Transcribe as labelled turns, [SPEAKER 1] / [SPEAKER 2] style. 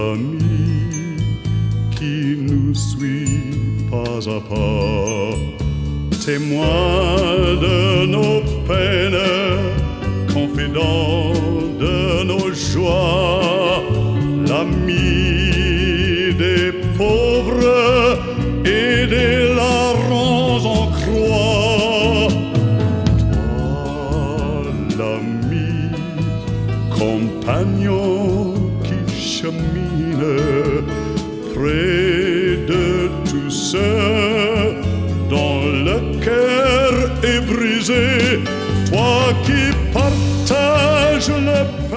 [SPEAKER 1] l'ami qui nous suit pas à pas, témoin de nos peines, confident de nos joies, l'ami des pauvres et des larrons en croix. Toi, l'ami, compagnon qui chemine près de tous ceux dont le cœur est brisé, toi qui partages le